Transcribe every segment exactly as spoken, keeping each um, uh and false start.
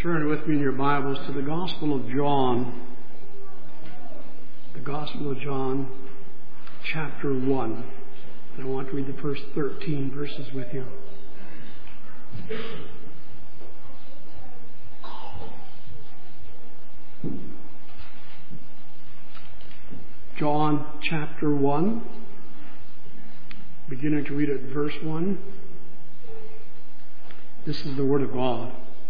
Turn with me in your Bibles to the Gospel of John. The Gospel of John, chapter one. And I want to read the first thirteen verses with you. John chapter one, beginning to read at verse one. This is the Word of God.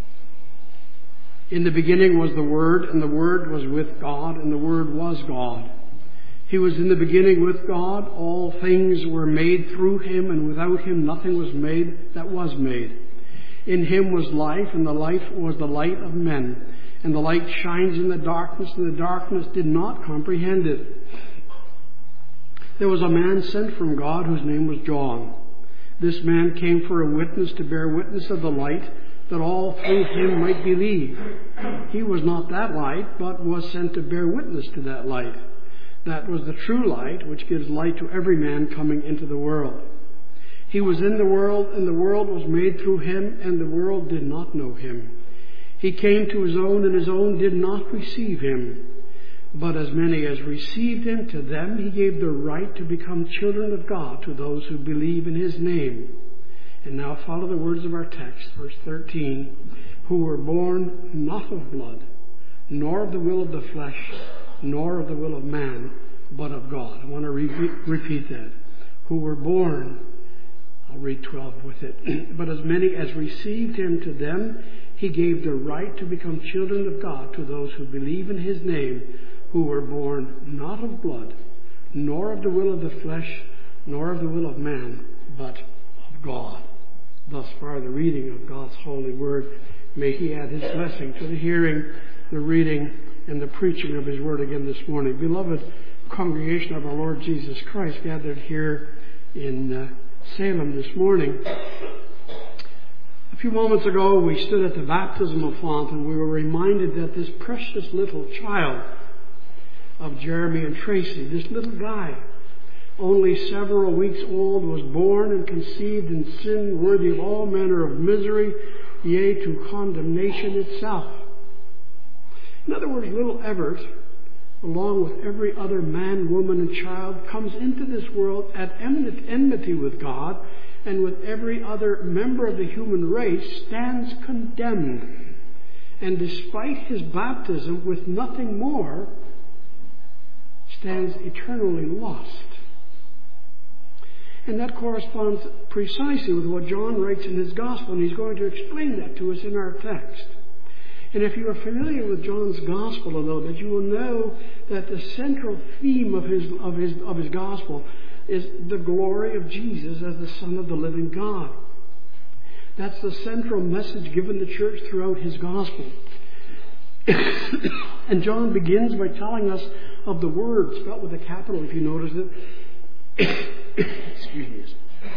In the beginning was the Word, and the Word was with God, and the Word was God. He was in the beginning with God. All things were made through Him, and without Him nothing was made that was made. In Him was life, and the life was the light of men. And the light shines in the darkness, and the darkness did not comprehend it. There was a man sent from God whose name was John. This man came for a witness, to bear witness of the light, that all through him might believe. He was not that light, but was sent to bear witness to that light. That was the true light, which gives light to every man coming into the world. He was in the world, and the world was made through him, and the world did not know him. He came to his own, and his own did not receive him. But as many as received him, to them he gave the right to become children of God, to those who believe in his name. And now follow the words of our text, verse thirteen. Who were born not of blood, nor of the will of the flesh, nor of the will of man, but of God. I want to re- repeat that. Who were born, I'll read twelve with it. But as many as received him, to them he gave the right to become children of God, to those who believe in his name, who were born not of blood, nor of the will of the flesh, nor of the will of man, but of God. Thus far the reading of God's holy word. May he add his blessing to the hearing, the reading, and the preaching of his word again this morning. Beloved congregation of our Lord Jesus Christ gathered here in uh, Salem this morning. A few moments ago we stood at the baptismal font, and we were reminded that this precious little child of Jeremy and Tracy, this little guy, only several weeks old, was born and conceived in sin, worthy of all manner of misery, yea, to condemnation itself. In other words, little Everett, along with every other man, woman, and child, comes into this world at enmity with God, and with every other member of the human race stands condemned. And despite his baptism, with nothing more, stands eternally lost. And that corresponds precisely with what John writes in his Gospel, and he's going to explain that to us in our text. And if you are familiar with John's Gospel a little bit, you will know that the central theme of his, of his, of his Gospel is the glory of Jesus as the Son of the living God. That's the central message given the church throughout his Gospel. And John begins by telling us of the Word, spelled with a capital if you notice it. Excuse me.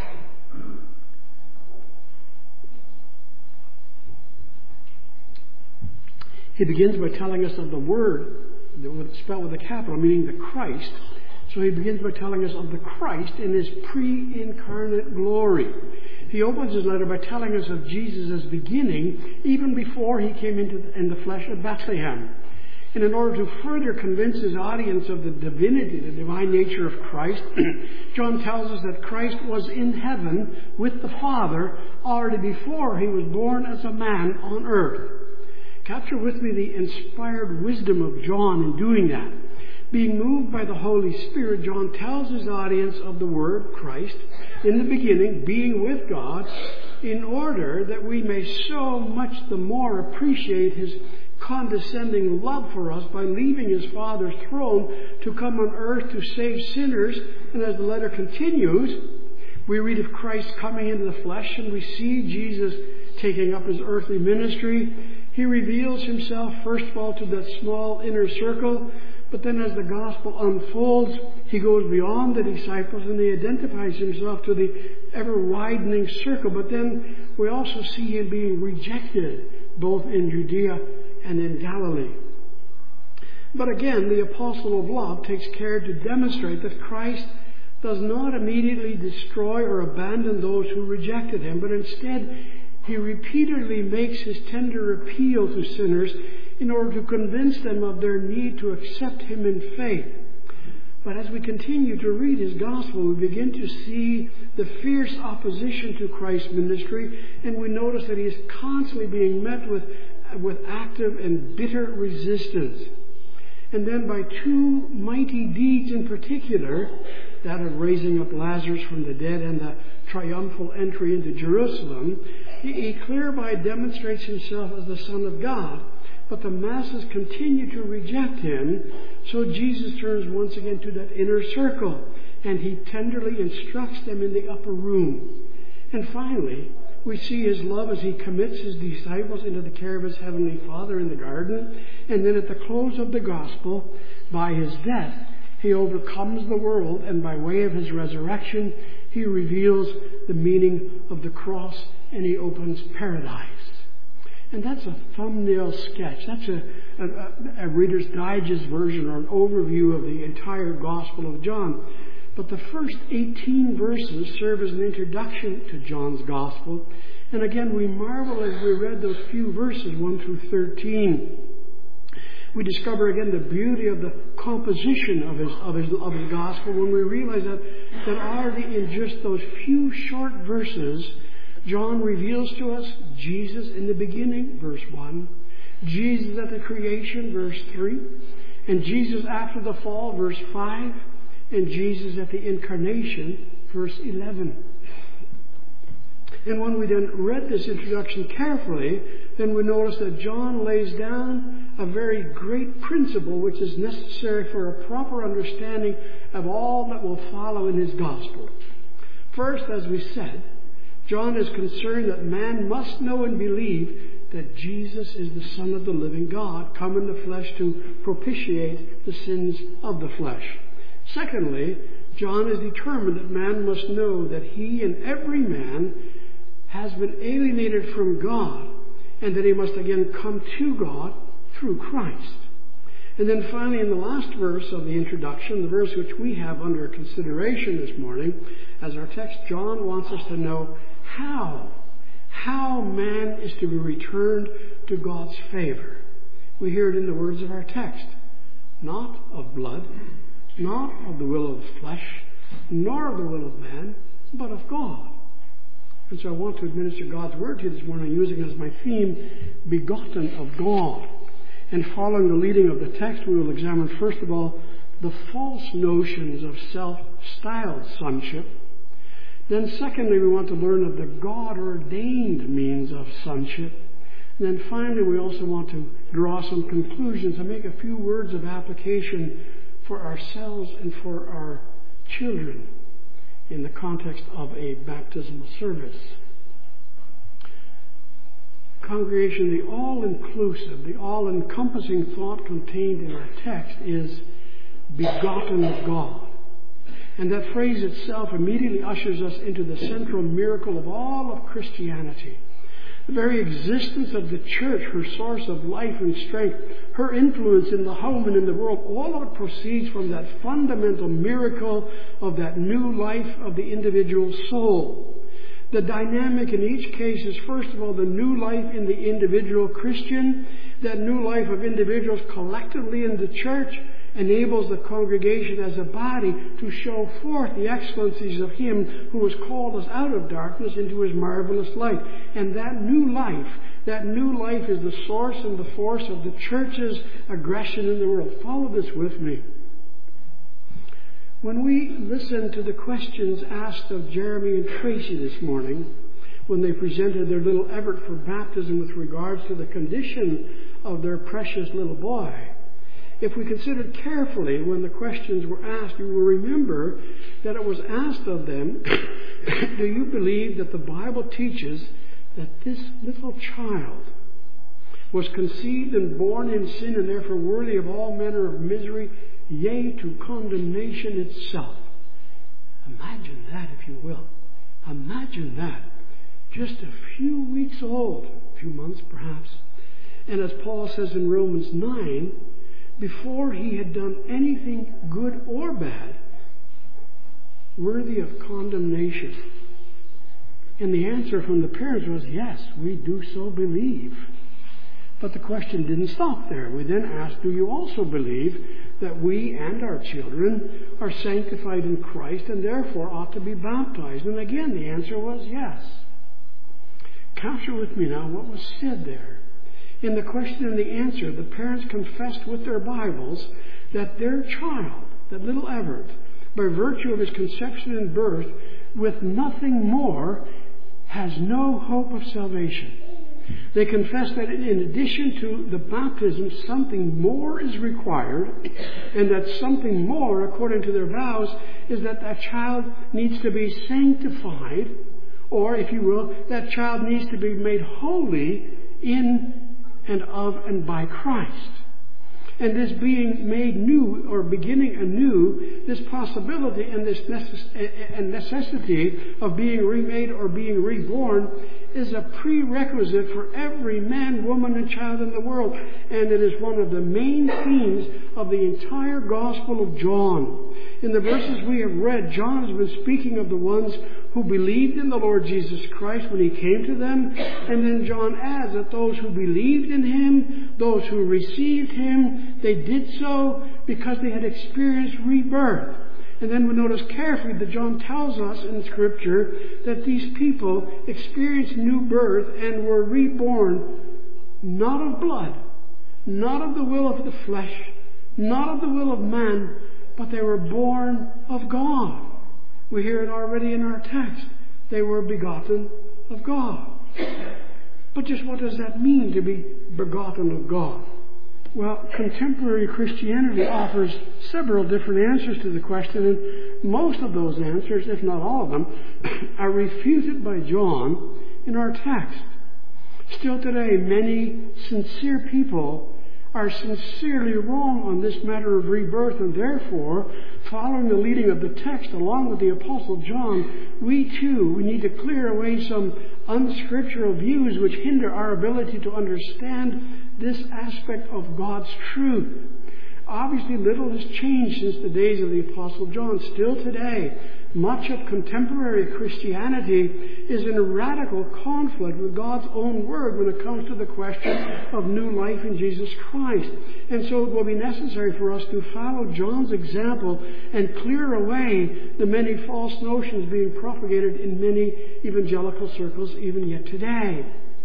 He begins by telling us of the Word, spelled with a capital, meaning the Christ. So he begins by telling us of the Christ in his pre-incarnate glory. He opens his letter by telling us of Jesus' beginning, even before he came into the, in the flesh at Bethlehem. And in order to further convince his audience of the divinity, the divine nature of Christ, John tells us that Christ was in heaven with the Father already before he was born as a man on earth. Capture with me the inspired wisdom of John in doing that. Being moved by the Holy Spirit, John tells his audience of the Word, Christ, in the beginning, being with God, in order that we may so much the more appreciate his condescending love for us by leaving his Father's throne to come on earth to save sinners. And as the letter continues, we read of Christ coming into the flesh, and we see Jesus taking up his earthly ministry. He reveals himself first of all to that small inner circle, but then as the gospel unfolds, he goes beyond the disciples and he identifies himself to the ever-widening circle. But then we also see him being rejected, both in Judea and in Galilee. But again, the apostle of love takes care to demonstrate that Christ does not immediately destroy or abandon those who rejected him, but instead He repeatedly makes his tender appeal to sinners in order to convince them of their need to accept him in faith. But as we continue to read his gospel, we begin to see the fierce opposition to Christ's ministry, and we notice that he is constantly being met with, with active and bitter resistance. And then by two mighty deeds in particular, that of raising up Lazarus from the dead and the triumphal entry into Jerusalem, he, he clearly demonstrates himself as the Son of God. But the masses continue to reject him, so Jesus turns once again to that inner circle, and he tenderly instructs them in the upper room. And finally, we see his love as he commits his disciples into the care of his heavenly Father in the garden. And then at the close of the gospel, by his death, he overcomes the world, and by way of his resurrection, he reveals the meaning of the cross, and he opens paradise. And that's a thumbnail sketch. That's a, a, a Reader's Digest version or an overview of the entire Gospel of John. But the first eighteen verses serve as an introduction to John's Gospel. And again, we marvel as we read those few verses, one through thirteen. We discover again the beauty of the composition of his, of his, of his Gospel when we realize that, that already in just those few short verses, John reveals to us Jesus in the beginning, verse one, Jesus at the creation, verse three, and Jesus after the fall, verse five, and Jesus at the incarnation, verse eleven. And when we then read this introduction carefully, then we notice that John lays down a very great principle which is necessary for a proper understanding of all that will follow in his gospel. First, as we said, John is concerned that man must know and believe that Jesus is the Son of the living God, come in the flesh to propitiate the sins of the flesh. Secondly, John is determined that man must know that he and every man has been alienated from God, and that he must again come to God through Christ. And then finally, in the last verse of the introduction, the verse which we have under consideration this morning, as our text, John wants us to know how, how man is to be returned to God's favor. We hear it in the words of our text. Not of blood, not of the will of the flesh, nor of the will of man, but of God. And so I want to administer God's word to you this morning, using as my theme, begotten of God. And following the leading of the text, we will examine first of all the false notions of self-styled sonship. Then secondly, we want to learn of the God-ordained means of sonship. And then finally, we also want to draw some conclusions and make a few words of application for ourselves and for our children in the context of a baptismal service. Congregation, the all-inclusive, the all-encompassing thought contained in our text is begotten of God. And that phrase itself immediately ushers us into the central miracle of all of Christianity. The very existence of the church, her source of life and strength, her influence in the home and in the world, all of it proceeds from that fundamental miracle of that new life of the individual soul. The dynamic in each case is, first of all, the new life in the individual Christian. That new life of individuals collectively in the church enables the congregation as a body to show forth the excellencies of Him who has called us out of darkness into His marvelous light. And that new life, that new life is the source and the force of the church's aggression in the world. Follow this with me. When we listen to the questions asked of Jeremy and Tracy this morning, when they presented their little effort for baptism with regards to the condition of their precious little boy, if we considered carefully when the questions were asked, you will remember that it was asked of them, do you believe that the Bible teaches that this little child was conceived and born in sin and therefore worthy of all manner of misery, yea, to condemnation itself? Imagine that, if you will. Imagine that. Just a few weeks old, a few months perhaps. And as Paul says in Romans nine, before he had done anything good or bad, worthy of condemnation. And the answer from the parents was, yes, we do so believe. But the question didn't stop there. We then asked, do you also believe that we and our children are sanctified in Christ and therefore ought to be baptized? And again, the answer was yes. Capture with me now what was said there. In the question and the answer, the parents confessed with their Bibles that their child, that little Everett, by virtue of his conception and birth, with nothing more, has no hope of salvation. They confess that in addition to the baptism, something more is required, and that something more, according to their vows, is that that child needs to be sanctified, or, if you will, that child needs to be made holy in and of and by Christ. And this being made new, or beginning anew, this possibility and this necess- and necessity of being remade or being reborn is a prerequisite for every man, woman, and child in the world. And it is one of the main themes of the entire Gospel of John. In the verses we have read, John has been speaking of the ones who believed in the Lord Jesus Christ when He came to them. And then John adds that those who believed in Him, those who received Him, they did so because they had experienced rebirth. And then we notice carefully that John tells us in Scripture that these people experienced new birth and were reborn not of blood, not of the will of the flesh, not of the will of man, but they were born of God. We hear it already in our text. They were begotten of God. But just what does that mean, to be begotten of God? Well, contemporary Christianity offers several different answers to the question, and most of those answers, if not all of them, are refuted by John in our text. Still today, many sincere people are sincerely wrong on this matter of rebirth, and therefore, following the leading of the text along with the Apostle John, we too, we need to clear away some unscriptural views which hinder our ability to understand this aspect of God's truth. Obviously, little has changed since the days of the Apostle John. Still today, much of contemporary Christianity is in radical conflict with God's own Word when it comes to the question of new life in Jesus Christ. And so it will be necessary for us to follow John's example and clear away the many false notions being propagated in many evangelical circles even yet today.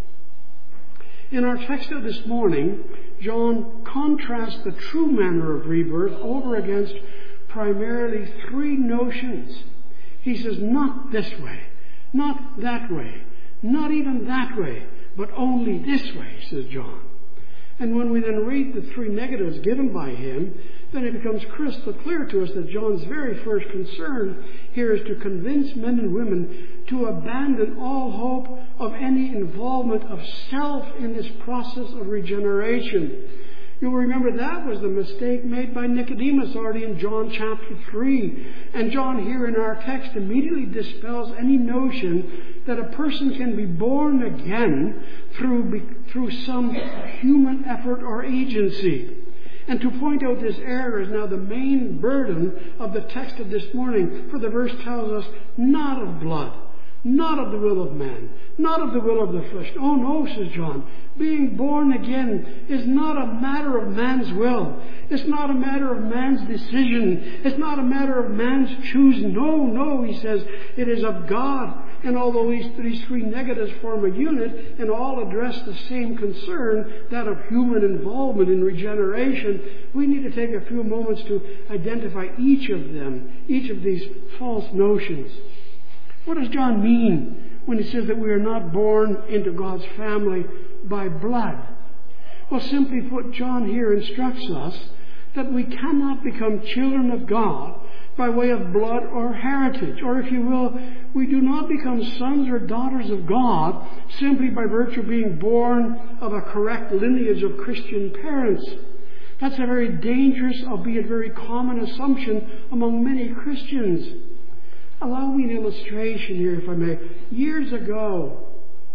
In our text of this morning, John contrasts the true manner of rebirth over against primarily three notions. He says, not this way, not that way, not even that way, but only this way, says John. And when we then read the three negatives given by him, then it becomes crystal clear to us that John's very first concern here is to convince men and women to abandon all hope of any involvement of self in this process of regeneration. You'll remember that was the mistake made by Nicodemus already in John chapter three. And John here in our text immediately dispels any notion that a person can be born again through, through some human effort or agency. And to point out this error is now the main burden of the text of this morning, for the verse tells us, not of blood, not of the will of man, not of the will of the flesh. Oh no, says John, being born again is not a matter of man's will. It's not a matter of man's decision. It's not a matter of man's choosing. No, no, he says, it is of God. And although these, these three negatives form a unit and all address the same concern, that of human involvement in regeneration, we need to take a few moments to identify each of them, each of these false notions. What does John mean when he says that we are not born into God's family by blood? Well, simply put, John here instructs us that we cannot become children of God by way of blood or heritage. Or if you will, we do not become sons or daughters of God simply by virtue of being born of a correct lineage of Christian parents. That's a very dangerous, albeit very common assumption among many Christians. Allow me an illustration here, if I may. Years ago,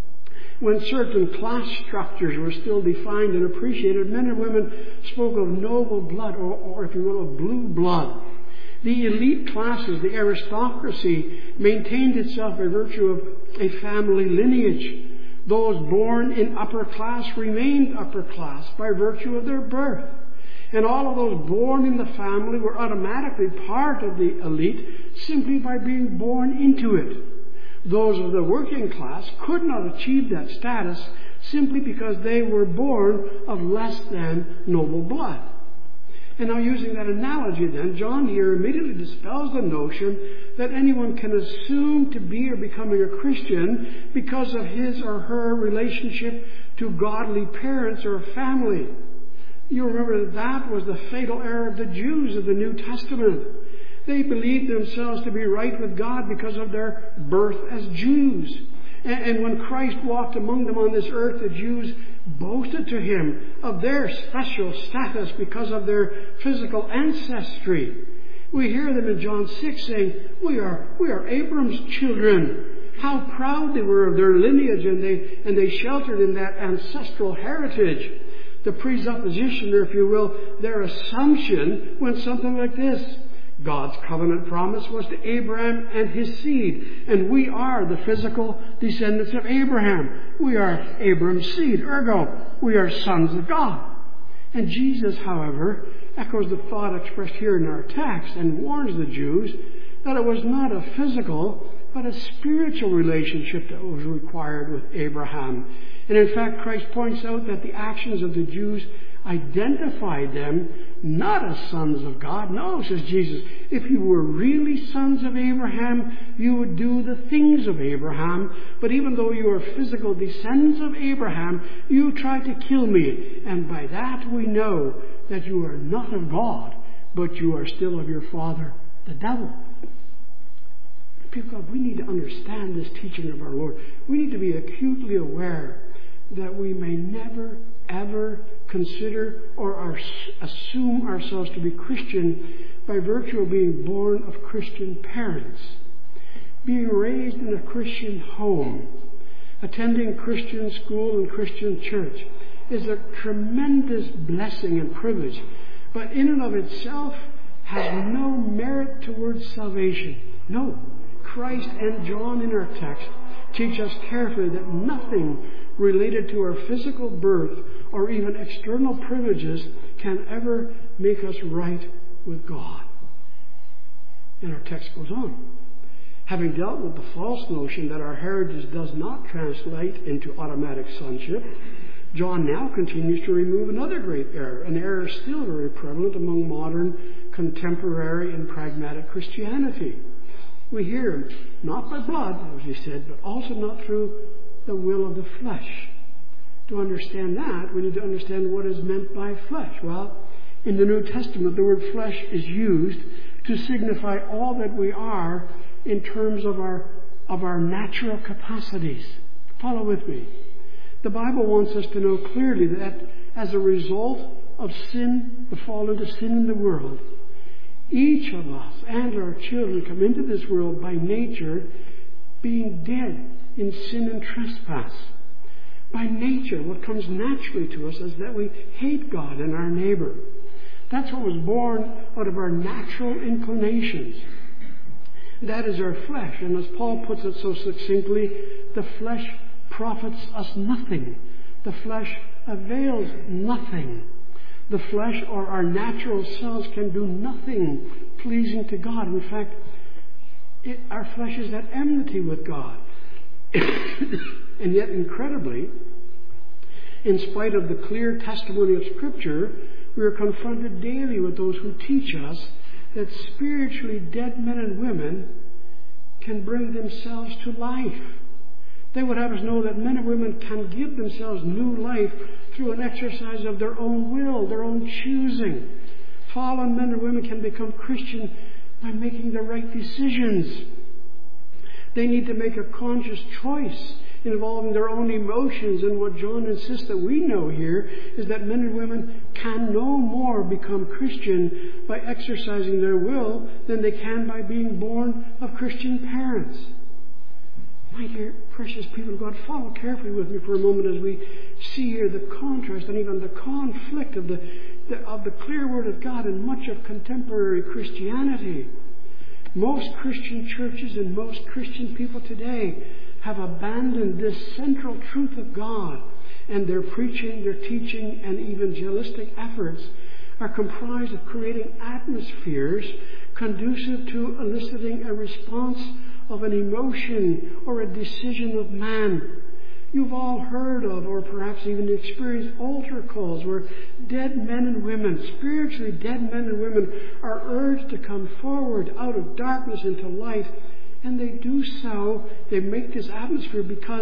when certain class structures were still defined and appreciated, men and women spoke of noble blood, or, or if you will, of blue blood. The elite classes, the aristocracy, maintained itself by virtue of a family lineage. Those born in upper class remained upper class by virtue of their birth. And all of those born in the family were automatically part of the elite simply by being born into it. Those of the working class could not achieve that status simply because they were born of less than noble blood. And now, using that analogy then, John here immediately dispels the notion that anyone can assume to be or becoming a Christian because of his or her relationship to godly parents or family. You remember that that was the fatal error of the Jews of the New Testament. They believed themselves to be right with God because of their birth as Jews. And when Christ walked among them on this earth, the Jews boasted to him of their special status because of their physical ancestry. We hear them in John six saying, we are, we are Abram's children. How proud they were of their lineage, and they, and they sheltered in that ancestral heritage. The presupposition, or if you will, their assumption went something like this. God's covenant promise was to Abraham and his seed, and we are the physical descendants of Abraham. We are Abraham's seed, ergo, we are sons of God. And Jesus, however, echoes the thought expressed here in our text and warns the Jews that it was not a physical, but a spiritual relationship that was required with Abraham. And in fact, Christ points out that the actions of the Jews identified them not as sons of God. No, says Jesus, if you were really sons of Abraham, you would do the things of Abraham. But even though you are physical descendants of Abraham, you try to kill me. And by that we know that you are not of God, but you are still of your father, the devil. People of God, we need to understand this teaching of our Lord. We need to be acutely aware that we may never, ever consider or our, assume ourselves to be Christian by virtue of being born of Christian parents, being raised in a Christian home, attending Christian school and Christian church is a tremendous blessing and privilege, but in and of itself has no merit towards salvation. No. Christ and John in our text teach us carefully that nothing related to our physical birth or even external privileges can ever make us right with God. And our text goes on. Having dealt with the false notion that our heritage does not translate into automatic sonship, John now continues to remove another great error, an error still very prevalent among modern, contemporary, and pragmatic Christianity. We hear, not by blood, as he said, but also not through the will of the flesh. To understand that, we need to understand what is meant by flesh. Well, in the New Testament, the word flesh is used to signify all that we are in terms of our, of our natural capacities. Follow with me. The Bible wants us to know clearly that as a result of sin, the fall into sin in the world, each of us and our children come into this world by nature being dead in sin and trespass. By nature, what comes naturally to us is that we hate God and our neighbor. That's what was born out of our natural inclinations. That is our flesh. And as Paul puts it so succinctly, the flesh profits us nothing. The flesh avails nothing. The flesh or our natural selves can do nothing pleasing to God. In fact, it, our flesh is at enmity with God. And yet, incredibly, in spite of the clear testimony of Scripture, we are confronted daily with those who teach us that spiritually dead men and women can bring themselves to life. They would have us know that men and women can give themselves new life through an exercise of their own will, their own choosing. Fallen men and women can become Christian by making the right decisions. They need to make a conscious choice involving their own emotions. And what John insists that we know here is that men and women can no more become Christian by exercising their will than they can by being born of Christian parents. My dear, precious people of God, follow carefully with me for a moment as we see here the contrast and even the conflict of the, the, of the clear Word of God and much of contemporary Christianity. Most Christian churches and most Christian people today have abandoned this central truth of God, and their preaching, their teaching, and evangelistic efforts are comprised of creating atmospheres conducive to eliciting a response of an emotion or a decision of man. You've all heard of, or perhaps even experienced, altar calls where dead men and women, spiritually dead men and women, are urged to come forward out of darkness into light. And they do so, they make this atmosphere because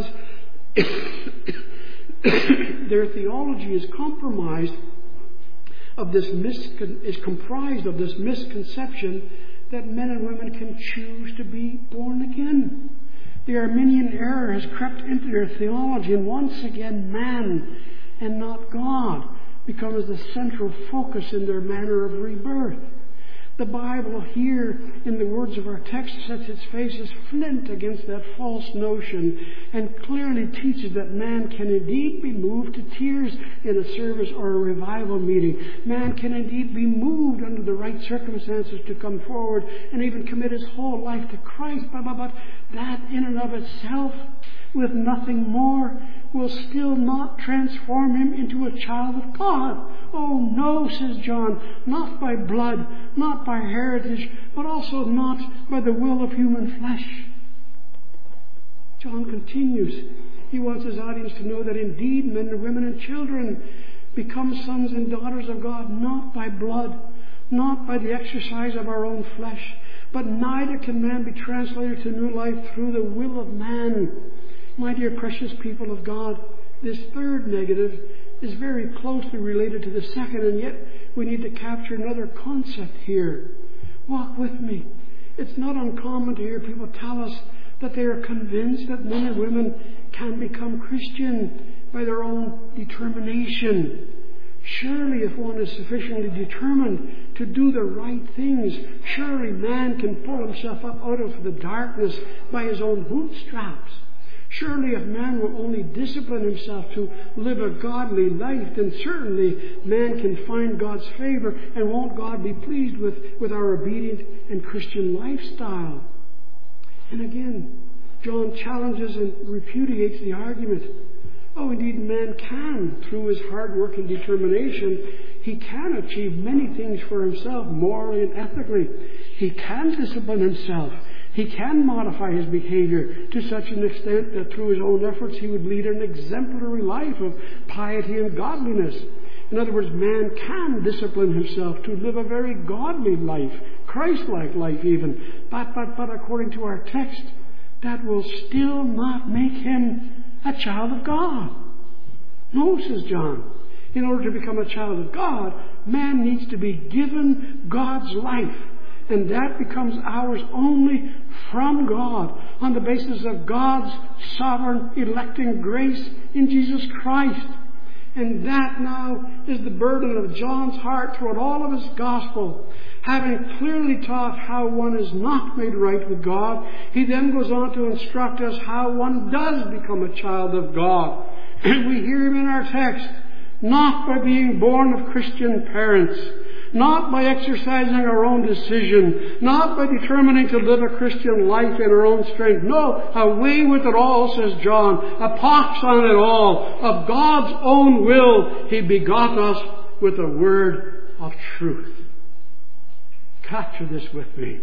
their theology is compromised of this miscon- is comprised of this misconception that men and women can choose to be born again. The Arminian error has crept into their theology, and once again man and not God becomes the central focus in their manner of rebirth. The Bible here, in the words of our text, sets its face as flint against that false notion and clearly teaches that man can indeed be moved to tears in a service or a revival meeting. Man can indeed be moved under the right circumstances to come forward and even commit his whole life to Christ. But, but, but that in and of itself, with nothing more, will still not transform him into a child of God. Oh no, says John, not by blood, not by heritage, but also not by the will of human flesh. John continues. He wants his audience to know that indeed men and women and children become sons and daughters of God not by blood, not by the exercise of our own flesh, but neither can man be translated to new life through the will of man. My dear precious people of God, this third negative is very closely related to the second, and yet we need to capture another concept here. Walk with me. It's not uncommon to hear people tell us that they are convinced that men and women can become Christian by their own determination. Surely if one is sufficiently determined to do the right things, surely man can pull himself up out of the darkness by his own bootstraps. Surely if man will only discipline himself to live a godly life, then certainly man can find God's favor, and won't God be pleased with, with our obedient and Christian lifestyle? And again, John challenges and repudiates the argument. Oh, indeed, man can, through his hard work and determination, he can achieve many things for himself, morally and ethically. He can discipline himself. He can modify his behavior to such an extent that through his own efforts he would lead an exemplary life of piety and godliness. In other words, man can discipline himself to live a very godly life, Christ-like life even. But, but, but according to our text, that will still not make him a child of God. No, says John. In order to become a child of God, man needs to be given God's life. And that becomes ours only from God on the basis of God's sovereign electing grace in Jesus Christ. And that now is the burden of John's heart throughout all of his gospel. Having clearly taught how one is not made right with God, he then goes on to instruct us how one does become a child of God. And we hear him in our text, not by being born of Christian parents, not by exercising our own decision, not by determining to live a Christian life in our own strength. No, away with it all, says John. A pox on it all. Of God's own will, he begot us with a word of truth. Capture this with me.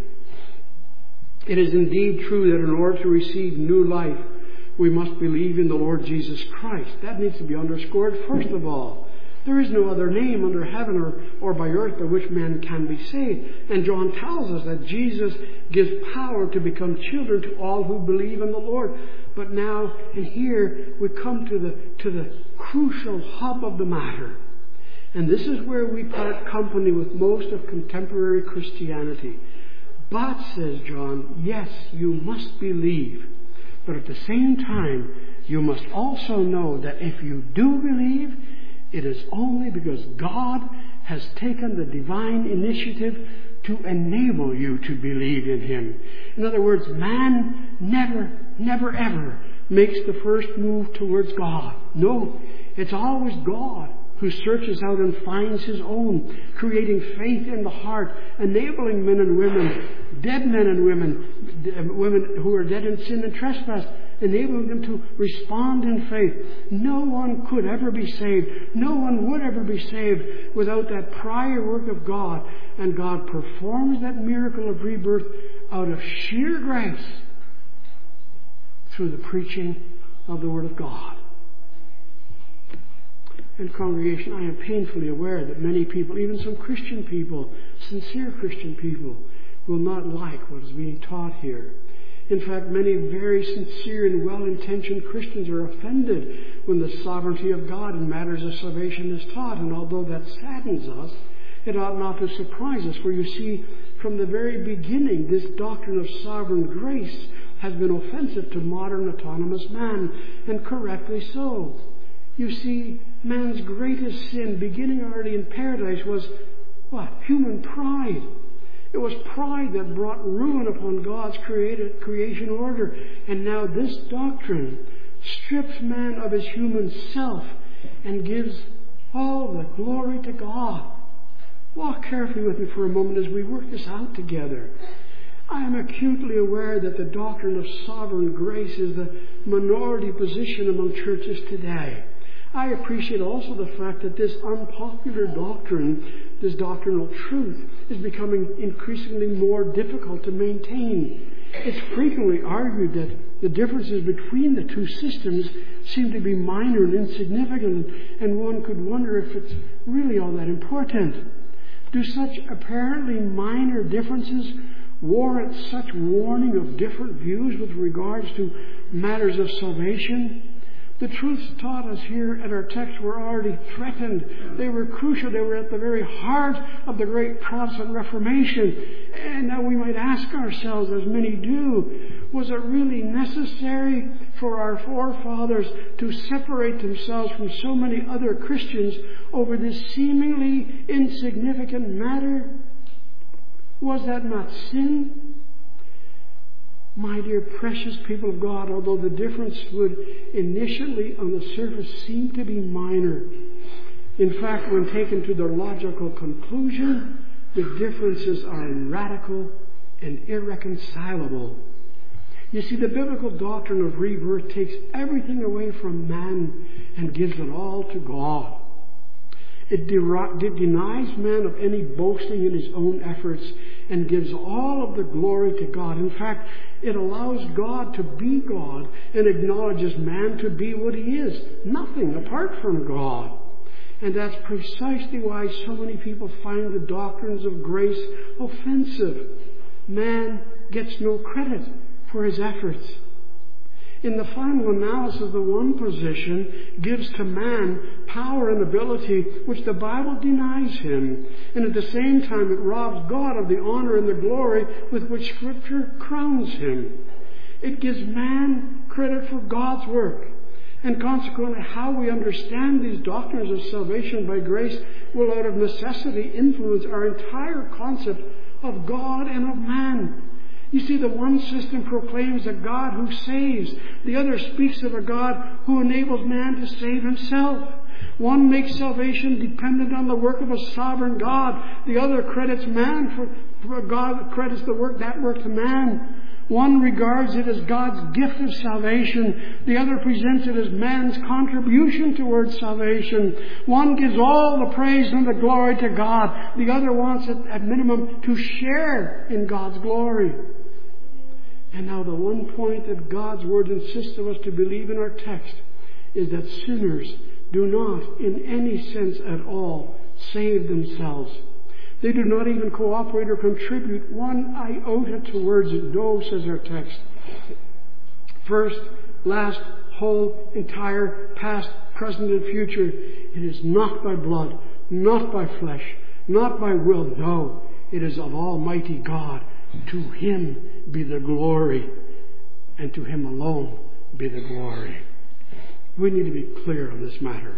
It is indeed true that in order to receive new life, we must believe in the Lord Jesus Christ. That needs to be underscored first of all. There is no other name under heaven or, or by earth by which man can be saved. And John tells us that Jesus gives power to become children to all who believe in the Lord. But now, and here, we come to the, to the crucial hub of the matter. And this is where we part company with most of contemporary Christianity. But, says John, yes, you must believe. But at the same time, you must also know that if you do believe, it is only because God has taken the divine initiative to enable you to believe in Him. In other words, man never never ever makes the first move towards God. No, it's always God who searches out and finds His own, creating faith in the heart, enabling men and women, dead men and women, women who are dead in sin and trespass, enabling them to respond in faith. No one could ever be saved. No one would ever be saved without that prior work of God. And God performs that miracle of rebirth out of sheer grace through the preaching of the Word of God. And congregation, I am painfully aware that many people, even some Christian people, sincere Christian people, will not like what is being taught here. In fact, many very sincere and well-intentioned Christians are offended when the sovereignty of God in matters of salvation is taught. And although that saddens us, it ought not to surprise us. For you see, from the very beginning, this doctrine of sovereign grace has been offensive to modern autonomous man, and correctly so. You see, man's greatest sin, beginning already in paradise, was what? Human pride. It was pride that brought ruin upon God's created creation order. And now this doctrine strips man of his human self and gives all the glory to God. Walk carefully with me for a moment as we work this out together. I am acutely aware that the doctrine of sovereign grace is the minority position among churches today. I appreciate also the fact that this unpopular doctrine, this doctrinal truth, is becoming increasingly more difficult to maintain. It's frequently argued that the differences between the two systems seem to be minor and insignificant, and one could wonder if it's really all that important. Do such apparently minor differences warrant such warning of different views with regards to matters of salvation? The truths taught us here at our text were already threatened. They were crucial. They were at the very heart of the great Protestant Reformation. And now we might ask ourselves, as many do, was it really necessary for our forefathers to separate themselves from so many other Christians over this seemingly insignificant matter? Was that not sin? My dear precious people of God, although the difference would initially on the surface seem to be minor, in fact, when taken to their logical conclusion, the differences are radical and irreconcilable. You see, the biblical doctrine of rebirth takes everything away from man and gives it all to God. It, de- it denies man of any boasting in his own efforts and gives all of the glory to God. In fact, it allows God to be God and acknowledges man to be what he is, nothing apart from God. And that's precisely why so many people find the doctrines of grace offensive. Man gets no credit for his efforts. In the final analysis, the one position gives to man power and ability which the Bible denies him. And at the same time, it robs God of the honor and the glory with which Scripture crowns him. It gives man credit for God's work. And consequently, how we understand these doctrines of salvation by grace will out of necessity influence our entire concept of God and of man. You see, the one system proclaims a God who saves. The other speaks of a God who enables man to save himself. One makes salvation dependent on the work of a sovereign God. The other credits man for, for God credits the work that work to man. One regards it as God's gift of salvation. The other presents it as man's contribution towards salvation. One gives all the praise and the glory to God. The other wants it, at minimum, to share in God's glory. And now the one point that God's Word insists of us to believe in our text is that sinners do not, in any sense at all, save themselves. They do not even cooperate or contribute one iota towards it. No, says our text. First, last, whole, entire, past, present, and future. It is not by blood, not by flesh, not by will. No, it is of Almighty God. To Him be the glory, and to Him alone be the glory. We need to be clear on this matter.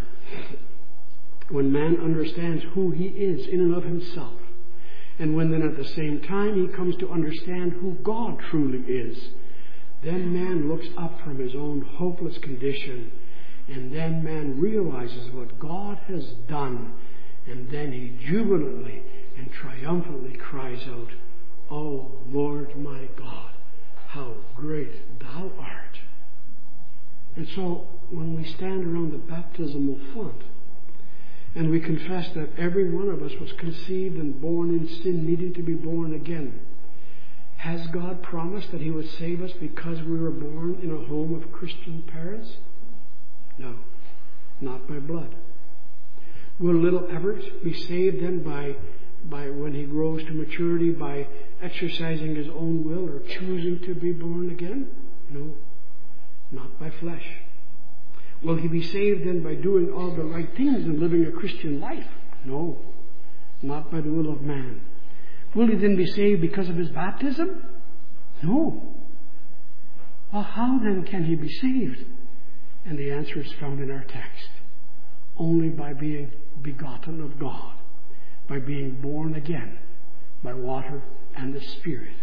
When man understands who he is in and of himself, and when then at the same time he comes to understand who God truly is, then man looks up from his own hopeless condition, and then man realizes what God has done, and then he jubilantly and triumphantly cries out, "O Lord my God, how great thou art." And so when we stand around the baptismal font and we confess that every one of us was conceived and born in sin, needing to be born again, has God promised that he would save us because we were born in a home of Christian parents? No, not by blood. Will little Everett be saved then by, by when he grows to maturity by exercising his own will or choosing to be born again? No, not by flesh. Will he be saved then by doing all the right things and living a Christian life? No, not by the will of man. Will he then be saved because of his baptism? No. Well, how then can he be saved? And the answer is found in our text. Only by being begotten of God, by being born again, by water and the Spirit.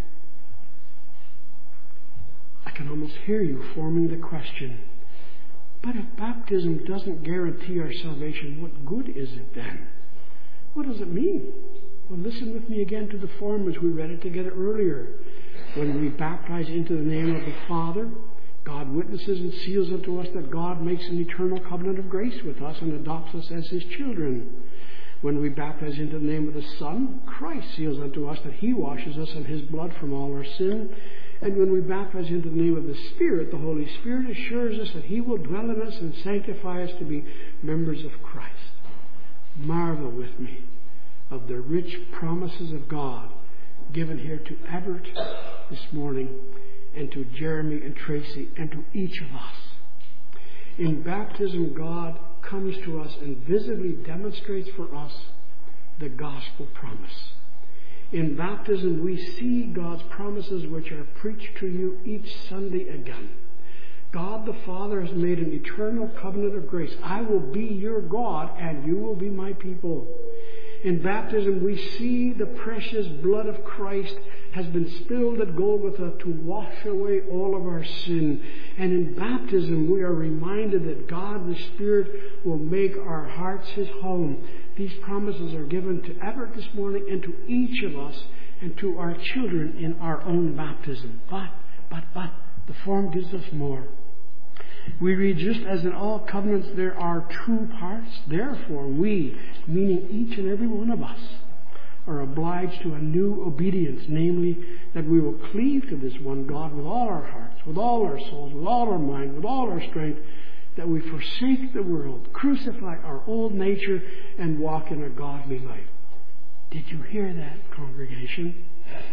I can almost hear you forming the question, but if baptism doesn't guarantee our salvation, what good is it then? What does it mean? Well, listen with me again to the form as we read it together earlier. When we baptize into the name of the Father, God witnesses and seals unto us that God makes an eternal covenant of grace with us and adopts us as his children. When we baptize into the name of the Son, Christ seals unto us that he washes us in his blood from all our sin. And when we baptize into the name of the Spirit, the Holy Spirit assures us that he will dwell in us and sanctify us to be members of Christ. Marvel with me of the rich promises of God given here to Everett this morning, and to Jeremy and Tracy, and to each of us. In baptism, God comes to us and visibly demonstrates for us the gospel promise. In baptism, we see God's promises which are preached to you each Sunday again. God the Father has made an eternal covenant of grace. I will be your God, and you will be my people. In baptism, we see the precious blood of Christ has been spilled at Golgotha to wash away all of our sin. And in baptism, we are reminded that God the Spirit will make our hearts his home. These promises are given to Everett this morning and to each of us and to our children in our own baptism. But, but, but, the form gives us more. We read, just as in all covenants there are two parts, therefore we, meaning each and every one of us, are obliged to a new obedience, namely that we will cleave to this one God with all our hearts, with all our souls, with all our mind, with all our strength, that we forsake the world, crucify our old nature, and walk in a godly life. Did you hear that, congregation?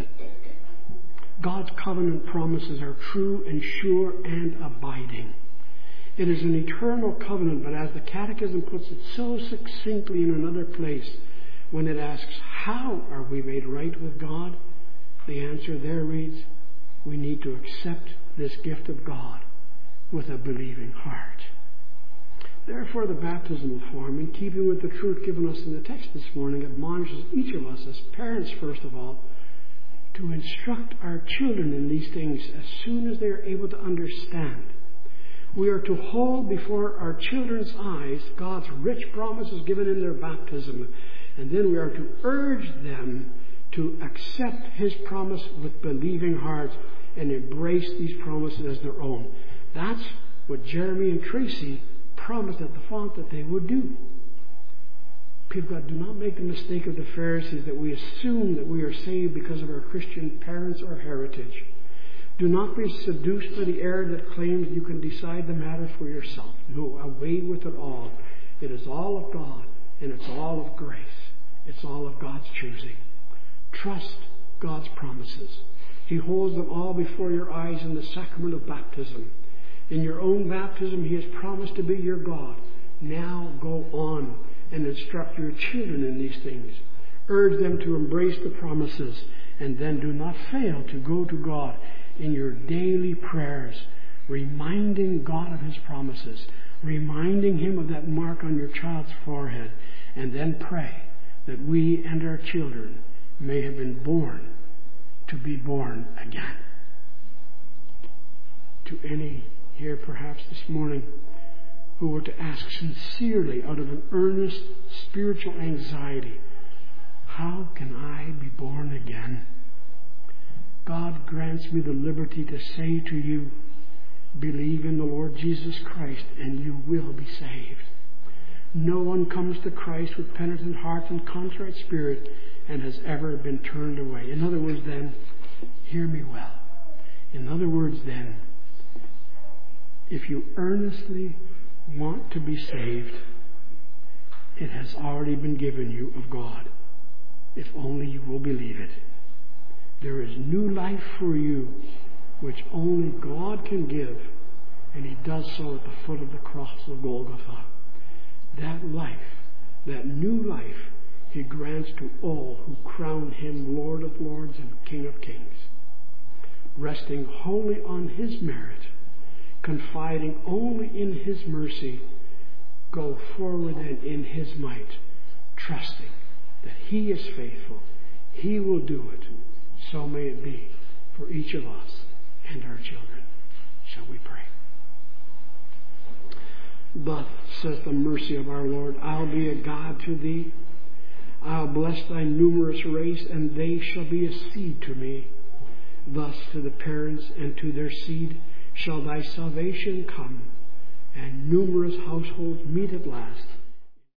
God's covenant promises are true and sure and abiding. It is an eternal covenant, but as the Catechism puts it so succinctly in another place, when it asks, how are we made right with God? The answer there reads, we need to accept this gift of God with a believing heart. Therefore, the baptismal form, in keeping with the truth given us in the text this morning, admonishes each of us as parents, first of all, to instruct our children in these things as soon as they are able to understand. We are to hold before our children's eyes God's rich promises given in their baptism, and then we are to urge them to accept his promise with believing hearts and embrace these promises as their own. That's what Jeremy and Tracy promised at the font that they would do. People of God, do not make the mistake of the Pharisees that we assume that we are saved because of our Christian parents or heritage. Do not be seduced by the error that claims you can decide the matter for yourself. No, away with it all. It is all of God, and it's all of grace. It's all of God's choosing. Trust God's promises. He holds them all before your eyes in the sacrament of baptism. In your own baptism, he has promised to be your God. Now go on and instruct your children in these things. Urge them to embrace the promises, and then do not fail to go to God in your daily prayers, reminding God of his promises, reminding him of that mark on your child's forehead, and then pray that we and our children may have been born to be born again. to any here perhaps this morning who were to ask sincerely out of an earnest spiritual anxiety, how can I be born again? God grants me the liberty to say to you, believe in the Lord Jesus Christ and you will be saved. No one comes to Christ with penitent heart and contrite spirit and has ever been turned away. In other words then, hear me well. In other words then, if you earnestly want to be saved, it has already been given you of God, if only you will believe it. There is new life for you, which only God can give, and He does so at the foot of the cross of Golgotha. That life, that new life, He grants to all who crown Him Lord of Lords and King of Kings. Resting wholly on His merit, confiding only in His mercy, go forward and in His might, trusting that He is faithful. He will do it. So may it be for each of us and our children. Shall we pray? Thus says the mercy of our Lord, I'll be a God to thee. I'll bless thy numerous race, and they shall be a seed to me. Thus to the parents and to their seed shall thy salvation come, and numerous households meet at last